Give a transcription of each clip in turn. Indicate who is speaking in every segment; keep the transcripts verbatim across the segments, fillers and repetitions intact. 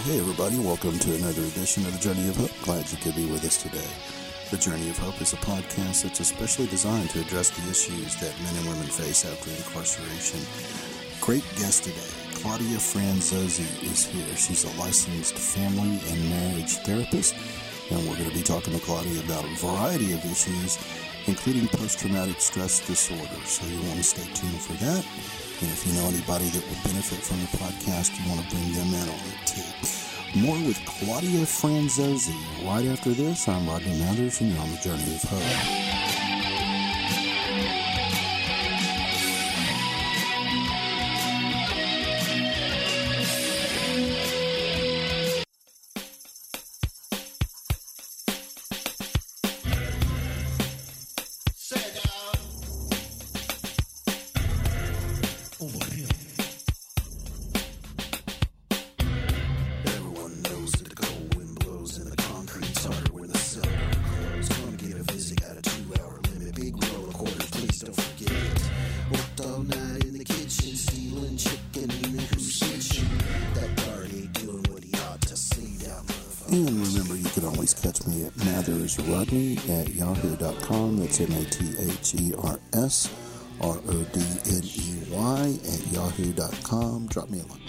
Speaker 1: Hey everybody, welcome to another edition of The Journey of Hope. Glad you could be with us today. The Journey of Hope is a podcast that's especially designed to address the issues that men and women face after incarceration. Great guest today, Claudia Franzose is here. She's a licensed family and marriage therapist, and we're going to be talking to Claudia about a variety of issues, including post-traumatic stress disorder. So you want to stay tuned for that. And if you know anybody that would benefit from the podcast, you want to bring them in on it too. More with Claudia Franzose. Right after this, I'm Rodney Mathers, and you're on The Journey of Hope. And remember, you can always catch me at mathersrodney at yahoo dot com. That's M A T H E R S R O D N E Y at yahoo dot com. Drop me a line.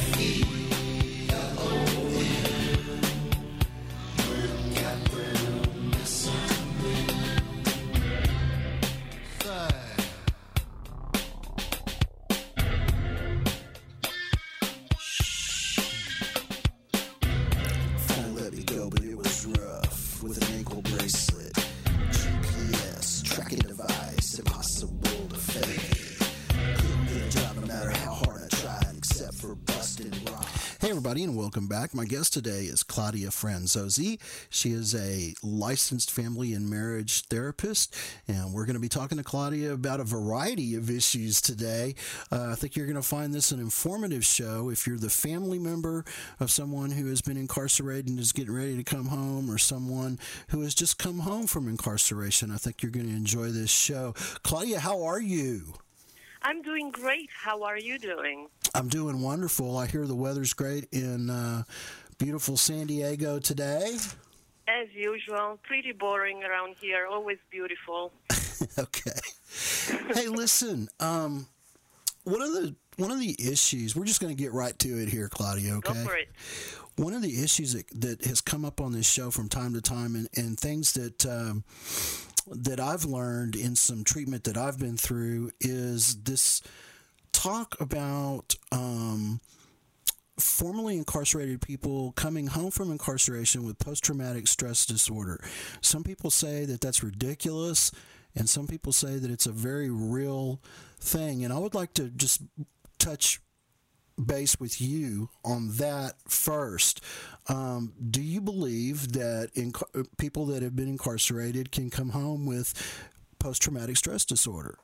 Speaker 1: And welcome back. My guest today is Claudia Franzose. She is a licensed family and marriage therapist, and we're going to be talking to Claudia about a variety of issues today. Uh, I think you're going to find this an informative show if you're the family member of someone who has been incarcerated and is getting ready to come home, or someone who has just come home from incarceration. I think you're going to enjoy this show. Claudia, how are you?
Speaker 2: I'm doing great. How are you doing?
Speaker 1: I'm doing wonderful. I hear the weather's great in uh, beautiful San Diego today.
Speaker 2: As usual, pretty boring around here. Always beautiful.
Speaker 1: Okay. Hey, listen. Um, one of the one of the issues. We're just going to get right to it here, Claudia. Okay.
Speaker 2: Go for it.
Speaker 1: One of the issues that, that has come up on this show from time to time, and, and things that. Um, that I've learned in some treatment that I've been through, is this talk about um, formerly incarcerated people coming home from incarceration with post-traumatic stress disorder. Some people say that that's ridiculous, and some people say that it's a very real thing. And I would like to just touch base with you on that first. Um, do you believe that inc- people that have been incarcerated can come home with post-traumatic stress disorder?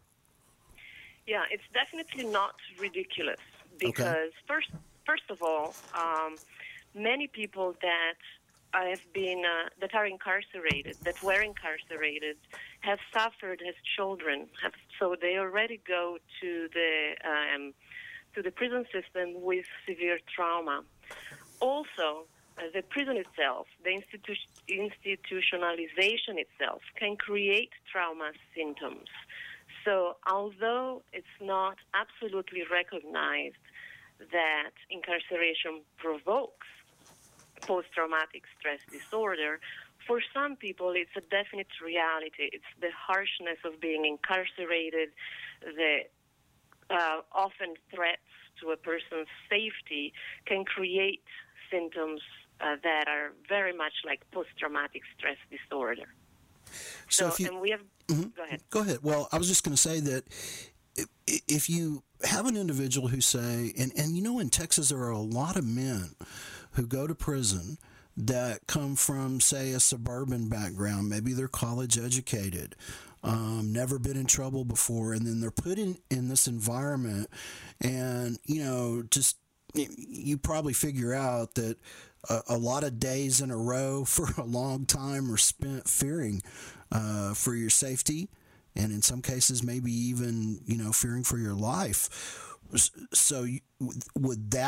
Speaker 2: Yeah, it's definitely not ridiculous, because
Speaker 1: okay.
Speaker 2: first, first of all, um, many people that have been uh, that are incarcerated, that were incarcerated, have suffered as children. Have, so they already go to the um, to the prison system with severe trauma. Also, uh, the prison itself, the institu- institutionalization itself, can create trauma symptoms. So although it's not absolutely recognized that incarceration provokes post-traumatic stress disorder, for some people it's a definite reality. It's the harshness of being incarcerated, the Uh, often threats to a person's safety can create symptoms uh, that are very much like post-traumatic stress disorder.
Speaker 1: So,
Speaker 2: so
Speaker 1: if you,
Speaker 2: and we have,
Speaker 1: mm-hmm.
Speaker 2: go ahead.
Speaker 1: Go ahead. Well, I was just going to say that if, if you have an individual who say, and, and you know, in Texas there are a lot of men who go to prison that come from, say, a suburban background. Maybe they're college educated. Um, never been in trouble before, and then they're put in, in this environment, and, you know, just, you probably figure out that a, a lot of days in a row for a long time are spent fearing uh, for your safety, and in some cases maybe even, you know, fearing for your life. So you, would that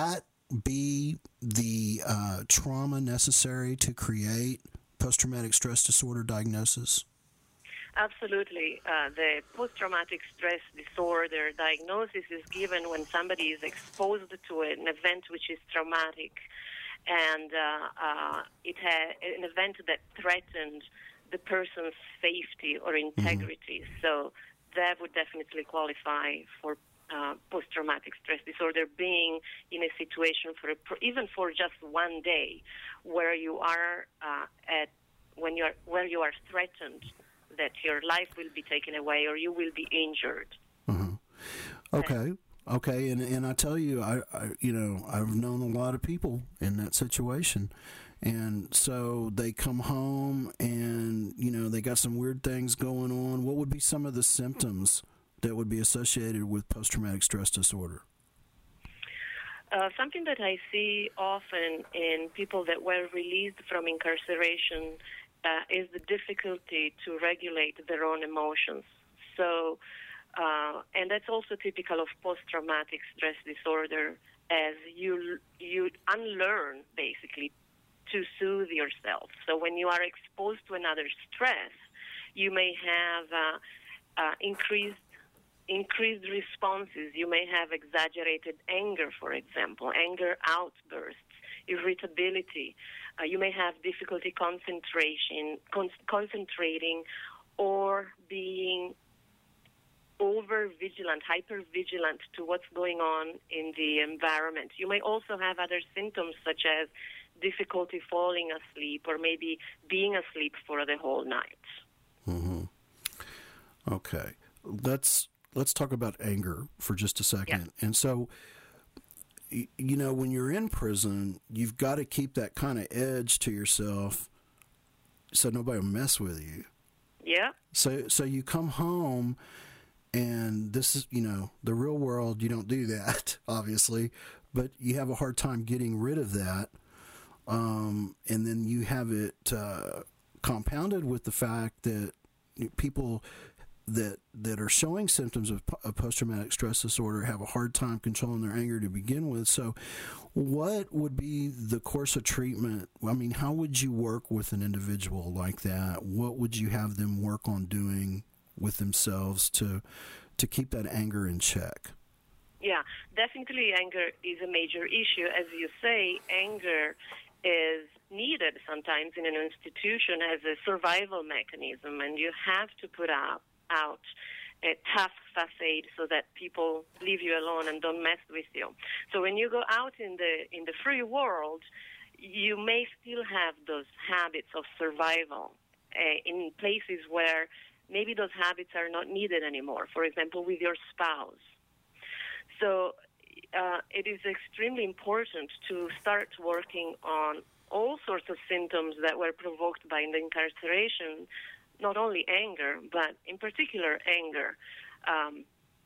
Speaker 1: be the uh, trauma necessary to create post-traumatic stress disorder diagnosis?
Speaker 2: Absolutely. Uh, the post-traumatic stress disorder diagnosis is given when somebody is exposed to an event which is traumatic, and uh, uh, it had an event that threatened the person's safety or integrity. Mm-hmm. So that would definitely qualify for uh, post-traumatic stress disorder, being in a situation for a, even for just one day where you are uh, at when you are where you are threatened that your life will be taken away or you will be injured.
Speaker 1: Uh-huh. Okay. Okay. And, and I tell you, I, I, you know, I've known a lot of people in that situation. And so they come home and, you know, they got some weird things going on. What would be some of the symptoms that would be associated with post-traumatic stress disorder?
Speaker 2: Uh, something that I see often in people that were released from incarceration Uh, is the difficulty to regulate their own emotions. So, uh, and that's also typical of post-traumatic stress disorder, as you you unlearn basically to soothe yourself. So when you are exposed to another stress, you may have uh, uh, increased increased responses. You may have exaggerated anger, for example, anger outbursts, irritability. Uh, you may have difficulty concentration, con- concentrating, or being over-vigilant, hyper-vigilant to what's going on in the environment. You may also have other symptoms such as difficulty falling asleep or maybe being asleep for the whole night.
Speaker 1: Mm-hmm. Okay. Let's, let's talk about anger for just a second. Yeah. And so, you know, when you're in prison, you've got to keep that kind of edge to yourself so nobody will mess with you.
Speaker 2: Yeah.
Speaker 1: So so you come home, and this is, you know, the real world, you don't do that, obviously, but you have a hard time getting rid of that. Um, and then you have it uh, compounded with the fact that people that that are showing symptoms of, of post-traumatic stress disorder have a hard time controlling their anger to begin with. So what would be the course of treatment? I mean, how would you work with an individual like that? What would you have them work on doing with themselves to to keep that anger in check?
Speaker 2: Yeah, definitely anger is a major issue. As you say, anger is needed sometimes in an institution as a survival mechanism, and you have to put up out a tough facade so that people leave you alone and don't mess with you. So when you go out in the in the free world, you may still have those habits of survival uh, in places where maybe those habits are not needed anymore, for example, with your spouse. So uh, it is extremely important to start working on all sorts of symptoms that were provoked by the incarceration, not only anger, but in particular anger. Um,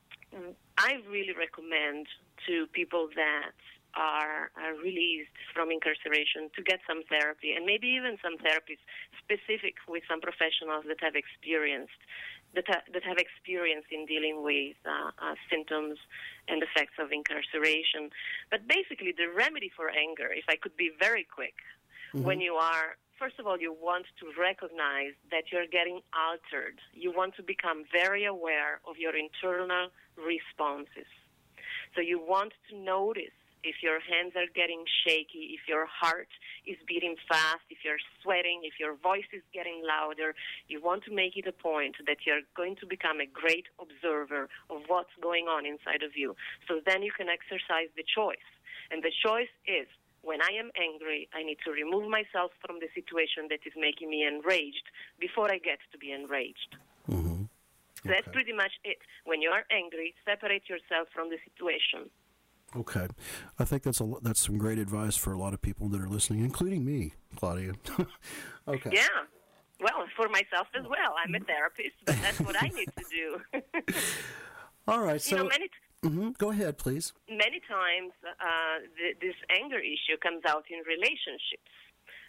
Speaker 2: I really recommend to people that are, are released from incarceration to get some therapy, and maybe even some therapies specific with some professionals that have experienced that, ha- that have experience in dealing with uh, uh, symptoms and effects of incarceration. But basically, the remedy for anger, if I could be very quick, mm-hmm. when you are First of all, you want to recognize that you're getting altered. You want to become very aware of your internal responses. So you want to notice if your hands are getting shaky, if your heart is beating fast, if you're sweating, if your voice is getting louder. You want to make it a point that you're going to become a great observer of what's going on inside of you. So then you can exercise the choice. And the choice is, when I am angry, I need to remove myself from the situation that is making me enraged before I get to be enraged.
Speaker 1: Mm-hmm.
Speaker 2: So that's pretty much it. When you are angry, separate yourself from the situation.
Speaker 1: Okay. I think that's a, that's some great advice for a lot of people that are listening, including me, Claudia. Okay.
Speaker 2: Yeah. Well, for myself as well. I'm a therapist, but that's what I need to do.
Speaker 1: All right. So,
Speaker 2: you know, many t-
Speaker 1: mm-hmm. Go ahead, please.
Speaker 2: Many times, uh, th- this anger issue comes out in relationships.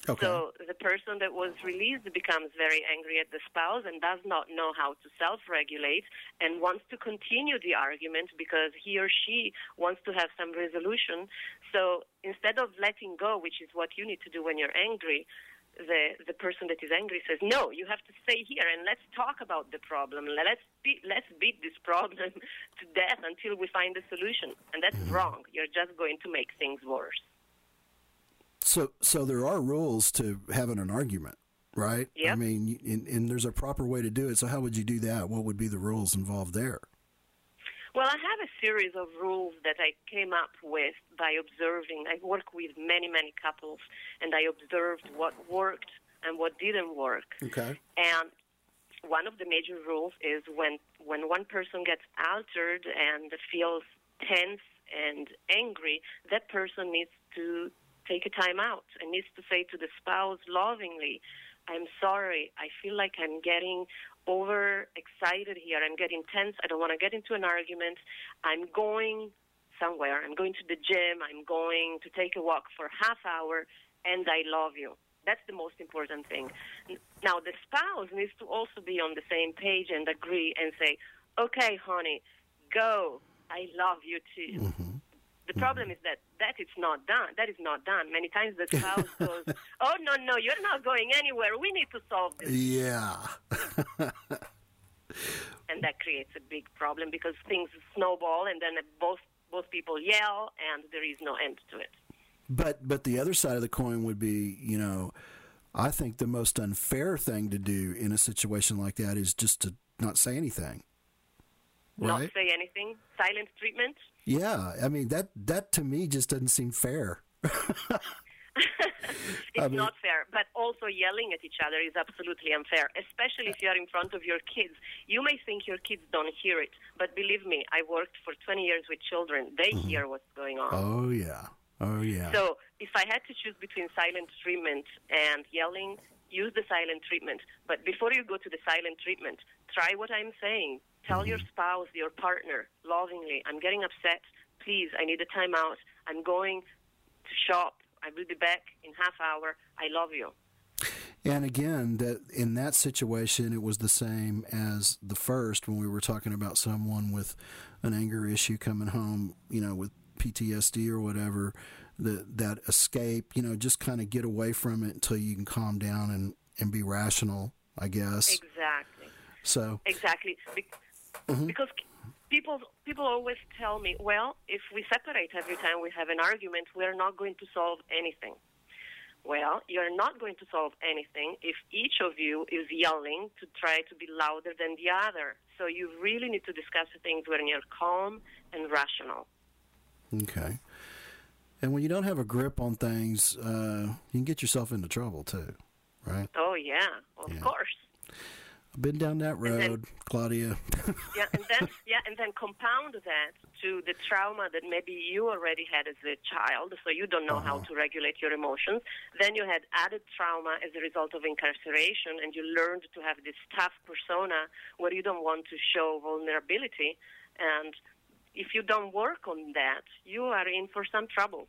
Speaker 1: Okay.
Speaker 2: So the person that was released becomes very angry at the spouse and does not know how to self-regulate and wants to continue the argument because he or she wants to have some resolution. So instead of letting go, which is what you need to do when you're angry, the the person that is angry says, no, you have to stay here and let's talk about the problem. Let's beat, let's beat this problem to death until we find a solution. And that's mm-hmm. wrong. You're just going to make things worse.
Speaker 1: So so there are rules to having an argument, right?
Speaker 2: Yep.
Speaker 1: I mean, and, and there's a proper way to do it. So how would you do that? What would be the rules involved there?
Speaker 2: Well, I have a series of rules that I came up with by observing. I work with many, many couples, and I observed what worked and what didn't work.
Speaker 1: Okay.
Speaker 2: And one of the major rules is when, when one person gets altered and feels tense and angry, that person needs to take a time out and needs to say to the spouse lovingly, I'm sorry, I feel like I'm getting overexcited here. I'm getting tense. I don't want to get into an argument. I'm going somewhere. I'm going to the gym. I'm going to take a walk for half hour, and I love you. That's the most important thing. Now, the spouse needs to also be on the same page and agree and say, okay, honey, go. I love you too. Mm-hmm. The problem is that that is not done. That is not done. Many times the spouse goes, oh, no, no, you're not going anywhere. We need to solve this.
Speaker 1: Yeah.
Speaker 2: And that creates a big problem because things snowball and then both both people yell and there is no end to it.
Speaker 1: But but the other side of the coin would be, you know, I think the most unfair thing to do in a situation like that is just to not say anything. Right?
Speaker 2: Not say anything? Silent treatment?
Speaker 1: Yeah, I mean, that, that to me just doesn't seem fair.
Speaker 2: It's
Speaker 1: I mean,
Speaker 2: not fair, but also yelling at each other is absolutely unfair, especially if you're in front of your kids. You may think your kids don't hear it, but believe me, I worked for twenty years with children. They mm-hmm. hear what's going on.
Speaker 1: Oh, yeah. Oh, yeah.
Speaker 2: So if I had to choose between silent treatment and yelling, use the silent treatment. But before you go to the silent treatment, try what I'm saying. Tell mm-hmm. your spouse, your partner, lovingly, I'm getting upset. Please, I need a timeout. I'm going to shop. I will be back in half hour. I love you.
Speaker 1: And again, that in that situation, it was the same as the first when we were talking about someone with an anger issue coming home, you know, with P T S D or whatever, that that escape, you know, just kind of get away from it until you can calm down and, and be rational, I guess.
Speaker 2: Exactly.
Speaker 1: So
Speaker 2: exactly. Be- mm-hmm. Because people people always tell me, well, if we separate every time we have an argument, we're not going to solve anything. Well, you're not going to solve anything if each of you is yelling to try to be louder than the other. So you really need to discuss things when you're calm and rational.
Speaker 1: Okay. And when you don't have a grip on things, uh, you can get yourself into trouble too, right?
Speaker 2: Oh, yeah, of
Speaker 1: yeah.
Speaker 2: course.
Speaker 1: I've been down that road,
Speaker 2: then,
Speaker 1: Claudia.
Speaker 2: yeah, and then yeah, and then compound that to the trauma that maybe you already had as a child, so you don't know uh-huh. how to regulate your emotions. Then you had added trauma as a result of incarceration, and you learned to have this tough persona where you don't want to show vulnerability. And if you don't work on that, you are in for some trouble.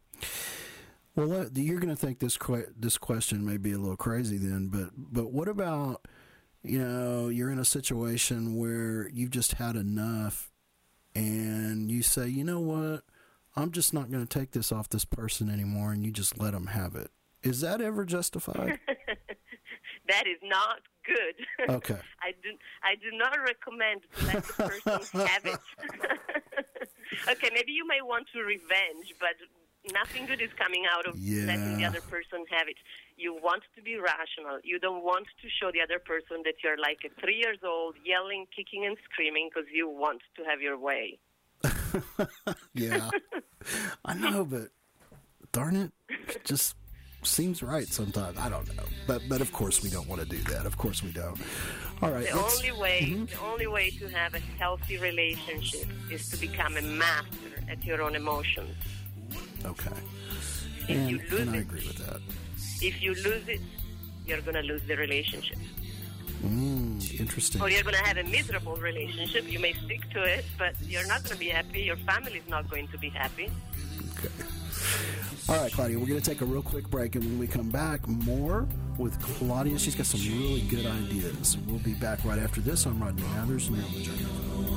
Speaker 1: Well, you're going to think this que- this question may be a little crazy then, but but what about, you know, you're in a situation where you've just had enough and you say, you know what, I'm just not going to take this off this person anymore, and you just let them have it. Is that ever justified?
Speaker 2: That is not good.
Speaker 1: Okay.
Speaker 2: I do I do not recommend to let the person have it. Okay, maybe you may want to revenge, but nothing good is coming out of
Speaker 1: yeah.
Speaker 2: letting the other person have it. You want to be rational. You don't want to show the other person that you're like a three years old, yelling, kicking, and screaming because you want to have your way.
Speaker 1: Yeah. I know, but darn it, it just seems right sometimes. I don't know. But but of course we don't want to do that. Of course we don't. All right.
Speaker 2: The only way mm-hmm. the only way to have a healthy relationship is to become a master at your own emotions.
Speaker 1: Okay.
Speaker 2: If
Speaker 1: and,
Speaker 2: you lose
Speaker 1: and I
Speaker 2: it,
Speaker 1: agree with that.
Speaker 2: If you lose it, you're going to lose the relationship.
Speaker 1: Mm, interesting.
Speaker 2: Or you're going to have a miserable relationship. You may stick to it, but you're not going to be happy. Your family's not going to be happy.
Speaker 1: Okay. All right, Claudia, we're going to take a real quick break, and when we come back, more with Claudia. She's got some really good ideas. We'll be back right after this. I'm Rodney Mathers, and you're on the journey.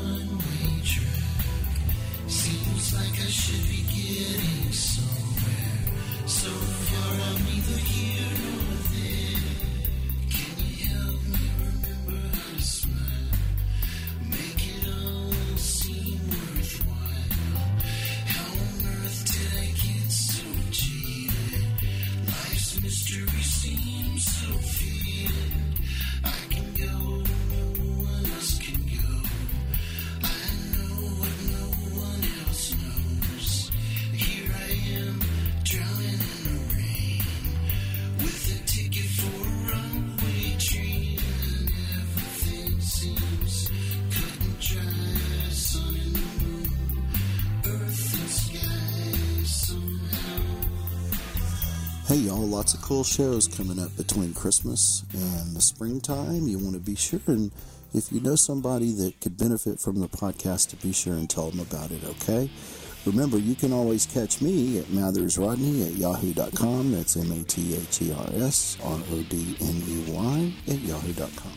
Speaker 3: Seems like I should be getting somewhere. So far, I'm neither here nor there. Can you help me remember how to smile? Make it all seem worthwhile. How on earth did I get so cheated? Life's mystery seems so faded. I can go where no one else can go. I know what no one else knows. Here I am, drowning in the rain, with a ticket for a runaway train, and everything seems cut and dry. Sun and the moon, earth and sky somehow.
Speaker 4: Hey y'all, lots of cool shows coming up between Christmas and the springtime. You want to be sure, and if you know somebody that could benefit from the podcast, to be sure and tell them about it, okay? Remember, you can always catch me at mathersrodney at yahoo dot com. That's M A T H E R S R O D N E Y at yahoo dot com.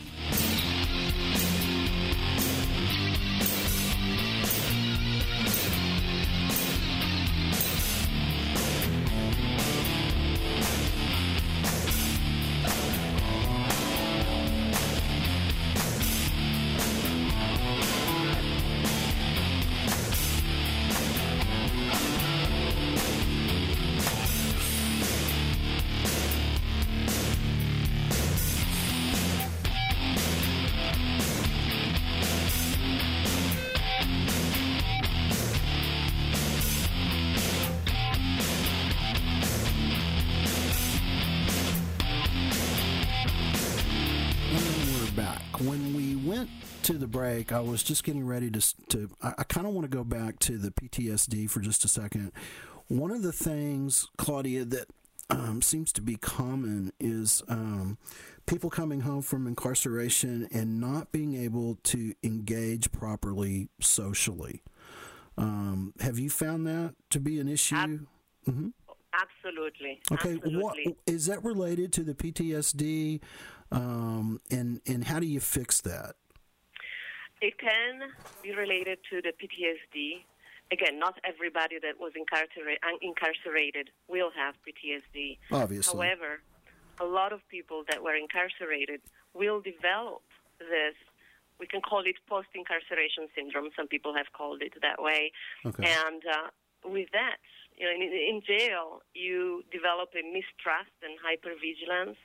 Speaker 1: When we went to the break, I was just getting ready to, to I, I kind of want to go back to the P T S D for just a second. One of the things, Claudia, that um, seems to be common is um, people coming home from incarceration and not being able to engage properly socially. Um, have you found that to be an issue?
Speaker 2: Ab-
Speaker 1: mm-hmm.
Speaker 2: Absolutely.
Speaker 1: Okay,
Speaker 2: Absolutely.
Speaker 1: what is that related to the P T S D, um, and and how do you fix that?
Speaker 2: It can be related to the P T S D. Again, not everybody that was incarcerated incarcerated will have P T S D.
Speaker 1: Obviously.
Speaker 2: However, a lot of people that were incarcerated will develop this. We can call it post-incarceration syndrome. Some people have called it that way.
Speaker 1: Okay.
Speaker 2: And uh, with that, you know, in, in jail, you develop a mistrust and hypervigilance,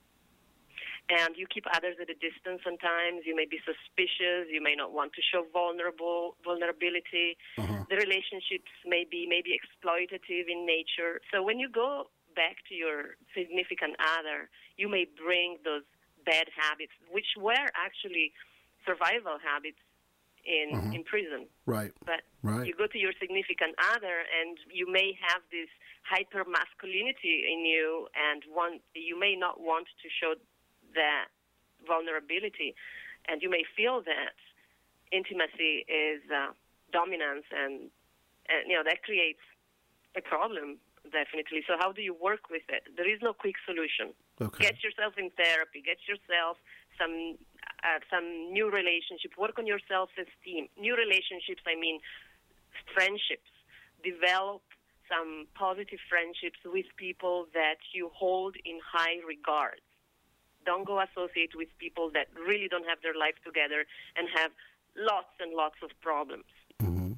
Speaker 2: and you keep others at a distance sometimes. You may be suspicious. You may not want to show vulnerable vulnerability.
Speaker 1: Uh-huh.
Speaker 2: The relationships may be maybe exploitative in nature. So when you go back to your significant other, you may bring those bad habits, which were actually survival habits in,
Speaker 1: uh-huh.
Speaker 2: in prison.
Speaker 1: Right.
Speaker 2: But
Speaker 1: right.
Speaker 2: you go to your significant other, and you may have this hyper masculinity in you, and want you may not want to show that vulnerability, and you may feel that intimacy is uh, dominance, and, and you know that creates a problem, definitely. So how do you work with it? There is no quick solution.
Speaker 1: Okay.
Speaker 2: Get yourself in therapy. Get yourself some uh, some new relationship. Work on your self-esteem. New relationships, I mean friendships. Develop some positive friendships with people that you hold in high regard. Don't go associate with people that really don't have their life together and have lots and lots of problems.
Speaker 1: Mm-hmm.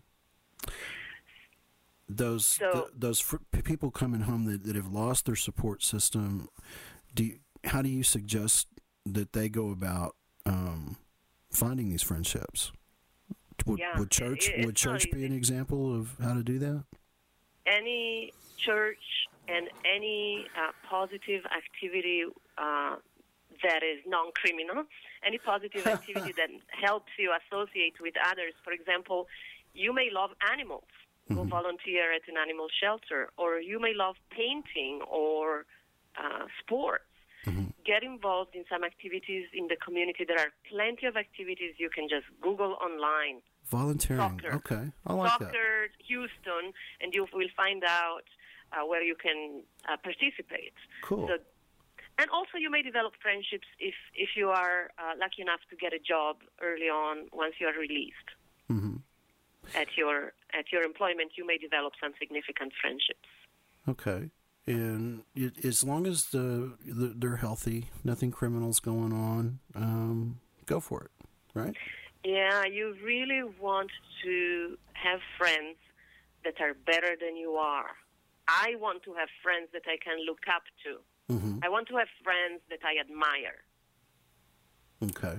Speaker 1: Those
Speaker 2: So,
Speaker 1: th- those fr- people coming home that, that have lost their support system, do you, how do you suggest that they go about um, finding these friendships? Would,
Speaker 2: Yeah,
Speaker 1: would church
Speaker 2: it- it's
Speaker 1: would church
Speaker 2: not
Speaker 1: be an
Speaker 2: easy.
Speaker 1: example of how to do that?
Speaker 2: any church and any uh, positive activity uh, that is non-criminal, any positive activity that helps you associate with others. For example, you may love animals. Go
Speaker 1: Mm-hmm.
Speaker 2: volunteer at an animal shelter, or you may love painting or uh, sports.
Speaker 1: Mm-hmm.
Speaker 2: Get involved in some activities in the community. There are plenty of activities you can just Google online.
Speaker 1: Volunteering.
Speaker 2: Soccer.
Speaker 1: Okay, I like
Speaker 2: Soccer,
Speaker 1: that.
Speaker 2: Houston, and you will find out uh, where you can uh, participate.
Speaker 1: Cool.
Speaker 2: So, and also you may develop friendships if, if you are uh, lucky enough to get a job early on once you are released.
Speaker 1: Mm-hmm.
Speaker 2: At your at your employment, you may develop some significant friendships.
Speaker 1: Okay. And it, as long as the, the they're healthy, nothing criminal's going on, um, go for it, right?
Speaker 2: Yeah, you really want to have friends that are better than you are. I want to have friends that I can look up to.
Speaker 1: Mm-hmm.
Speaker 2: I want to have friends that I admire.
Speaker 1: Okay.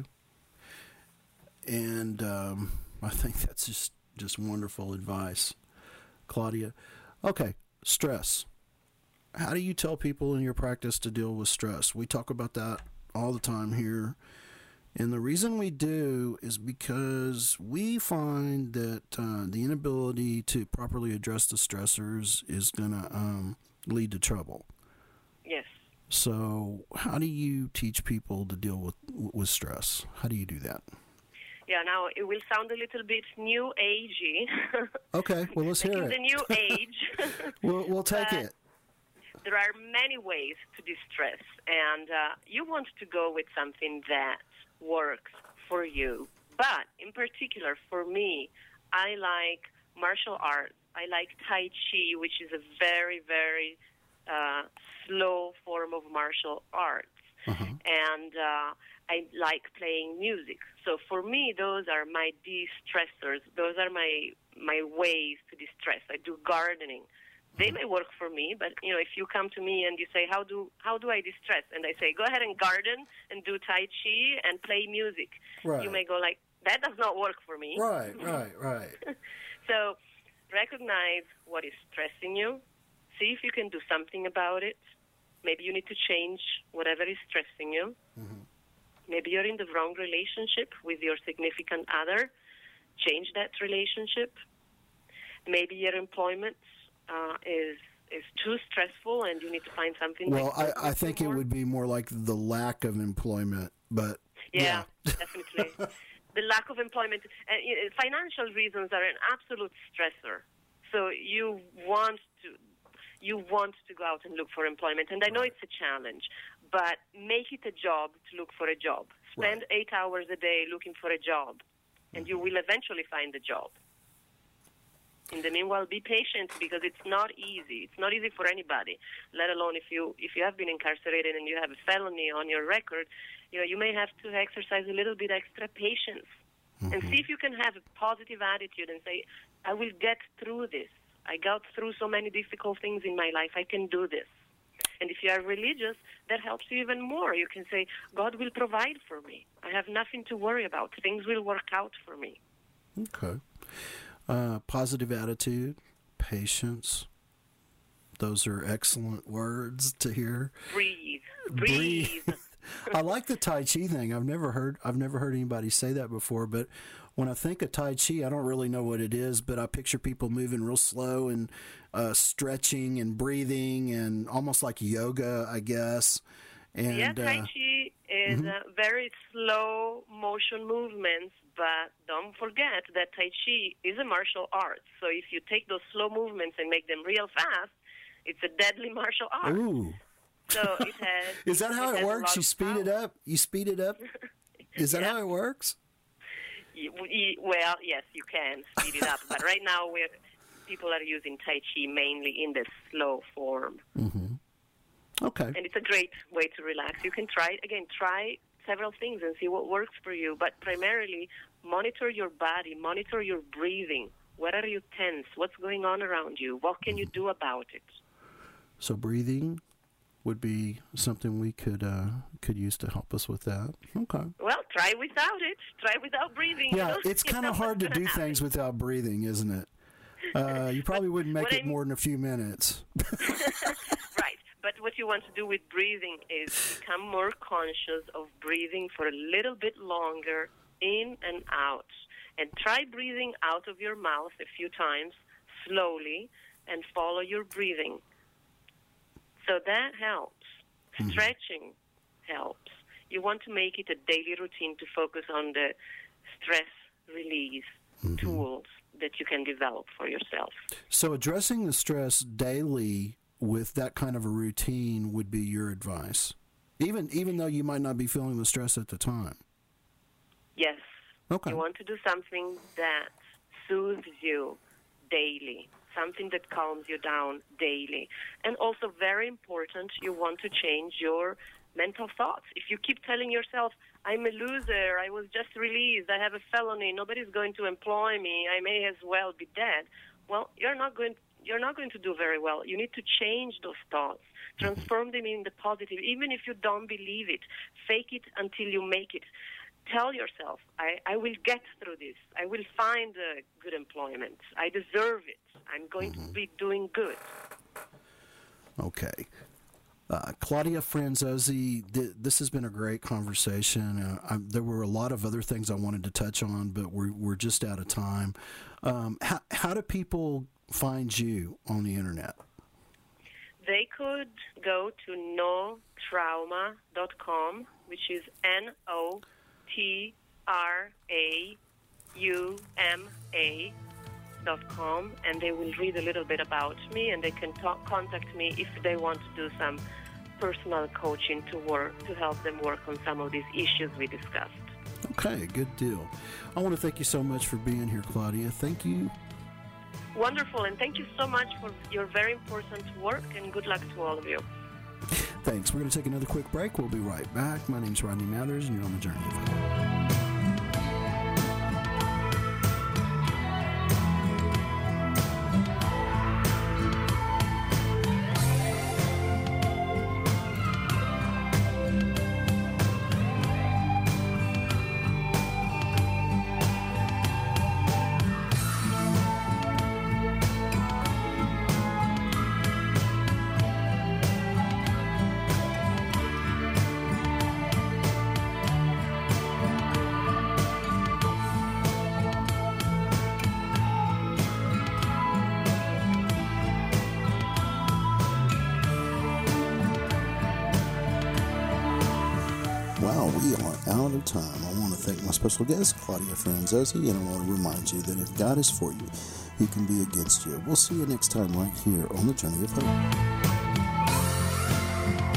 Speaker 1: And um, I think that's just, just wonderful advice, Claudia. Okay, stress. How do you tell people in your practice to deal with stress? We talk about that all the time here. And the reason we do is because we find that uh, the inability to properly address the stressors is going to um, lead to trouble.
Speaker 2: Yes.
Speaker 1: So how do you teach people to deal with with stress? How do you do that?
Speaker 2: Yeah, now it will sound a little bit new agey.
Speaker 1: Okay, well, let's
Speaker 2: like
Speaker 1: hear
Speaker 2: in
Speaker 1: it.
Speaker 2: the new age.
Speaker 1: we'll, we'll take
Speaker 2: But
Speaker 1: it.
Speaker 2: There are many ways to distress, and uh, you want to go with something that works for you. But in particular, for me, I like martial arts. I like Tai Chi, which is a very, very uh, slow form of martial arts.
Speaker 1: Uh-huh.
Speaker 2: And uh, I like playing music. So for me, those are my de-stressors. Those are my my ways to distress. I do gardening. They may work for me, but you know, if you come to me and you say, "How do how do I distress?" and I say, "Go ahead and garden and do Tai Chi and play music,"
Speaker 1: Right.
Speaker 2: you may go like, "That does not work for me."
Speaker 1: Right, right, right.
Speaker 2: So recognize what is stressing you. See if you can do something about it. Maybe you need to change whatever is stressing you.
Speaker 1: Mm-hmm.
Speaker 2: Maybe you're in the wrong relationship with your significant other. Change that relationship. Maybe your employment uh, is is too stressful and you need to find something.
Speaker 1: Well,
Speaker 2: that
Speaker 1: I, I think it
Speaker 2: more.
Speaker 1: would be more like the lack of employment, but
Speaker 2: Yeah,
Speaker 1: yeah.
Speaker 2: definitely. The lack of employment. Uh, you know, financial reasons are an absolute stressor. So you want to you want to go out and look for employment. And I know it's a challenge, but make it a job to look for a job. Spend
Speaker 1: Right.
Speaker 2: eight hours a day looking for a job, and you will eventually find a job. In the meanwhile, be patient because it's not easy. It's not easy for anybody, let alone if you if you have been incarcerated and you have a felony on your record. You know, you may have to exercise a little bit extra patience
Speaker 1: Mm-hmm.
Speaker 2: and see if you can have a positive attitude and say, I will get through this. I got through so many difficult things in my life. I can do this. And if you are religious, that helps you even more. You can say, God will provide for me. I have nothing to worry about. Things will work out for me.
Speaker 1: Okay. Uh, positive attitude, patience. Those are excellent words to hear.
Speaker 2: Breathe.
Speaker 1: Breathe.
Speaker 2: Breathe.
Speaker 1: I like the Tai Chi thing. I've never heard I've never heard anybody say that before, but when I think of Tai Chi, I don't really know what it is, but I picture people moving real slow and uh, stretching and breathing and almost like yoga, I guess. And
Speaker 2: yeah, Tai
Speaker 1: uh,
Speaker 2: Chi is
Speaker 1: mhm.
Speaker 2: uh, very slow motion movements, but don't forget that Tai Chi is a martial art. So if you take those slow movements and make them real fast, it's a deadly martial art.
Speaker 1: ooh.
Speaker 2: So it has.
Speaker 1: Is that how
Speaker 2: it
Speaker 1: it
Speaker 2: has a
Speaker 1: works?
Speaker 2: lot
Speaker 1: You
Speaker 2: of
Speaker 1: speed it
Speaker 2: power.
Speaker 1: up? You speed it up? Is that
Speaker 2: Yeah.
Speaker 1: how it works?
Speaker 2: Y- y- Well, yes, you can speed it up, but right now we're people are using Tai Chi mainly in the slow form,
Speaker 1: Mm-hmm. Okay.
Speaker 2: and it's a great way to relax. You can try again, try several things and see what works for you, but primarily monitor your body, monitor your breathing. What are you tense? What's going on around you? What can you do about it?
Speaker 1: So breathing would be something we could uh, could use to help us with that. Okay.
Speaker 2: Well, try without it. Try without breathing. you
Speaker 1: Yeah,
Speaker 2: know?
Speaker 1: it's
Speaker 2: You
Speaker 1: kind
Speaker 2: know
Speaker 1: of hard
Speaker 2: what's
Speaker 1: to
Speaker 2: gonna
Speaker 1: do
Speaker 2: happen.
Speaker 1: things without breathing, isn't it? Uh, you probably wouldn't make
Speaker 2: what
Speaker 1: it
Speaker 2: I'm-
Speaker 1: more than a few minutes.
Speaker 2: Right. But what you want to do with breathing is become more conscious of breathing for a little bit longer, in and out. And try breathing out of your mouth a few times, slowly, and follow your breathing. So that helps.
Speaker 1: Mm-hmm.
Speaker 2: Stretching helps. You want to make it a daily routine to focus on the stress release
Speaker 1: Mm-hmm.
Speaker 2: tools that you can develop for yourself.
Speaker 1: So addressing the stress daily with that kind of a routine would be your advice, even even though you might not be feeling the stress at the time?
Speaker 2: Yes.
Speaker 1: Okay.
Speaker 2: You want to do something that soothes you daily, something that calms you down daily. And also, very important, you want to change your mental thoughts. If you keep telling yourself, I'm a loser, I was just released, I have a felony, nobody's going to employ me, I may as well be dead, well, you're not going you're not going to do very well. You need to change those thoughts, transform them in the positive, even if you don't believe it. Fake it until you make it. Tell yourself, I, I will get through this. I will find a good employment. I deserve it. I'm going mm-hmm. to be doing good.
Speaker 1: Okay. Uh, Claudia Franzose, th- this has been a great conversation. Uh, I, there were a lot of other things I wanted to touch on, but we're, we're just out of time. Um, how, how do people find you on the internet?
Speaker 2: They could go to no trauma dot com, which is N O T R A U M A dot com, and they will read a little bit about me, and they can talk, contact me if they want to do some personal coaching to work to help them work on some of these issues we discussed.
Speaker 1: Okay, good deal. I want to thank you so much for being here, Claudia. Thank you.
Speaker 2: Wonderful, and thank you so much for your very important work, and good luck to all of you.
Speaker 1: Thanks. We're going to take another quick break. We'll be right back. My name's Rodney Mathers, and you're on the Journey of Hope. Out of time. I want to thank my special guest, Claudia Franzose, and I want to remind you that if God is for you, who can be against you? We'll see you next time right here on the Journey of Hope.